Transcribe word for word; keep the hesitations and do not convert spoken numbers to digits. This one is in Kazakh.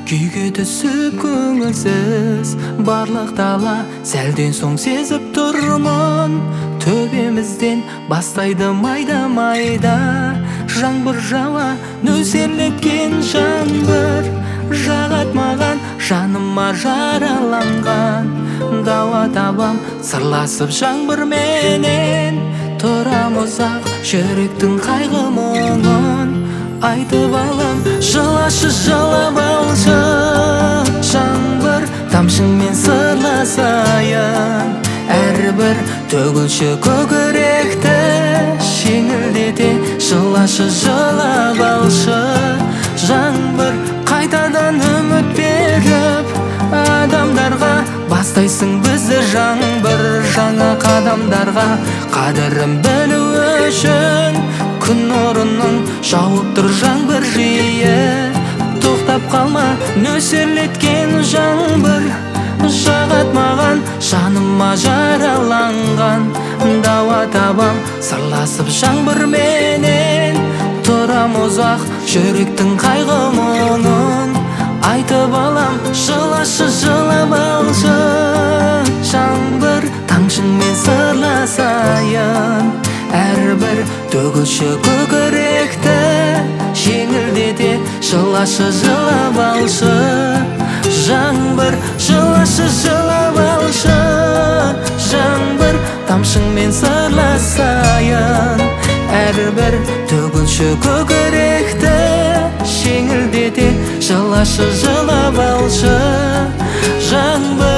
күйге түсіп көңілсіз барлық дала сәлден соң сезіп тұрмын. Төбемізден бастайды майда-майда жаңбыр жауа, нөсерлеткен жаңбыр жағат маған, жаныма жараланған. Дауа табам сырласып жаңбырменен, тұрам ұзақ жүректің қайғы мұңын айтып алам. Жылашы, жылап алшы жаңбыр, тамшыңмен сырласайын. Әрбір төгілші көкіректі жеңілдете. Жылашы, жылап алшы жаңбыр, қайтадан үміт беріп адамдарға бастайсың бізді жаңбыр. Жаңа қадамдарға қадірін білу үшін күн нұрының жауып тұр жаңбыр жиі. Тоқтап қалма, нөсерлеткен жаңбыр жағат маған, жаныма жараланған. Дауа табам сырласып жаңбырменен, тұрам ұзақ жүректің қайғы мұңын айтып алам. Жылашы, жылап алшы жаңбыр, тамшыңмен сырласайын. Әрбір төгілші көкіректі жеңілдете. Жылашы, жылап алшы жаңбыр, жылашы, жылап алшы жаңбыр, тамшыңмен сырласайын. Әрбір төгілші көкіректі жеңілдете. Жылашы, жылап алшы жаңбыр.